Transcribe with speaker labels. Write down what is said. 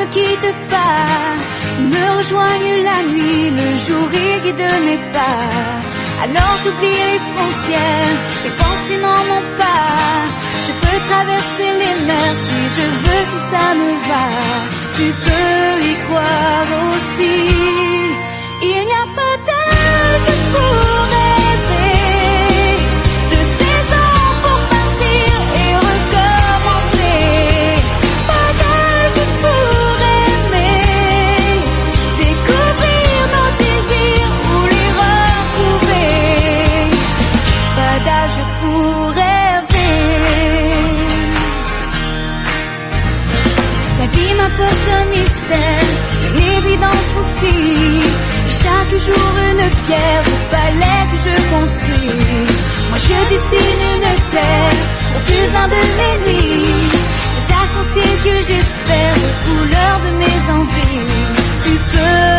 Speaker 1: quitte pas. Ils me rejoignent la nuit, le jour ils guident mes pas. Alors j'oublie les frontières, mes pensées n'en ont pas. Je peux traverser les mers si je veux, si ça me va. Tu peux y croire aussi. Il n'y a pas d'âge pour rêver, de saison pour partir et recommencer. Pas d'âge pour aimer, découvrir nos désirs ou les retrouver. Pas d'âge pour rêver. La vie m'apporte un mystère, une évidence aussi. Chaque jour une pierre au palais que je construis. Moi je dessine une terre au fusain de mes nuits. Les arcs-en-ciel que j'espère, aux couleurs de mes envies. Tu peux